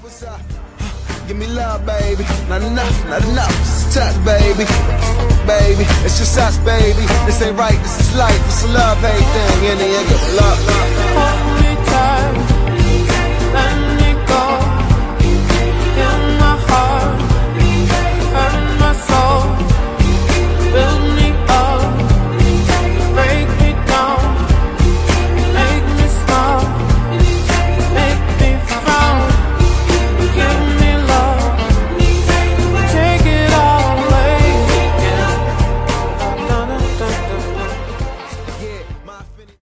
Give me love, baby. Not enough, not enough. Just a touch, baby. Baby, it's just us, baby. This ain't right, this is life. It's a love, hate thing. In the end, love.